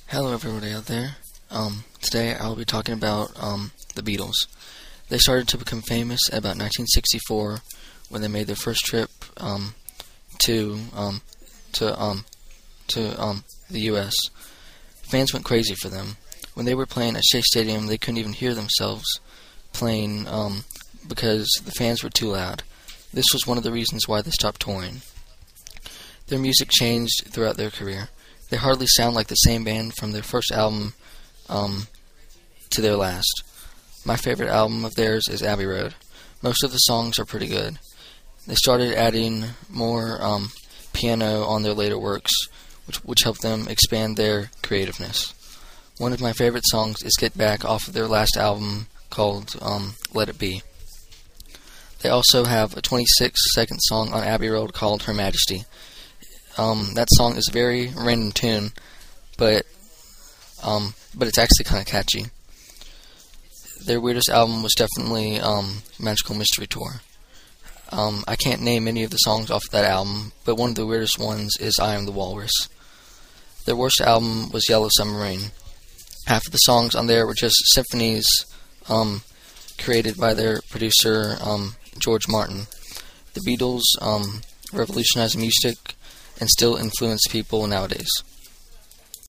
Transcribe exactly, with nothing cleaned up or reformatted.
Hello everybody out there. Um, today I'll be talking about um, the Beatles. They started to become famous at about nineteen sixty-four when they made their first trip um, to um, to um, to um, the U S Fans went crazy for them. When they were playing at Shea Stadium, they couldn't even hear themselves playing um, because the fans were too loud. This was one of the reasons why they stopped touring. Their music changed throughout their career. They hardly sound like the same band from their first album um, to their last. My favorite album of theirs is Abbey Road. Most of the songs are pretty good. They started adding more um, piano on their later works, which, which helped them expand their creativeness. One of my favorite songs is Get Back off of their last album called um, Let It Be. They also have a twenty-six second song on Abbey Road called Her Majesty. Um, that song is a very random tune, but um, but it's actually kind of catchy. Their weirdest album was definitely um, Magical Mystery Tour. Um, I can't name any of the songs off of that album, but one of the weirdest ones is I Am the Walrus. Their worst album was Yellow Submarine. Half of the songs on there were just symphonies um, created by their producer, um, George Martin. The Beatles um, revolutionized music and still influence people nowadays.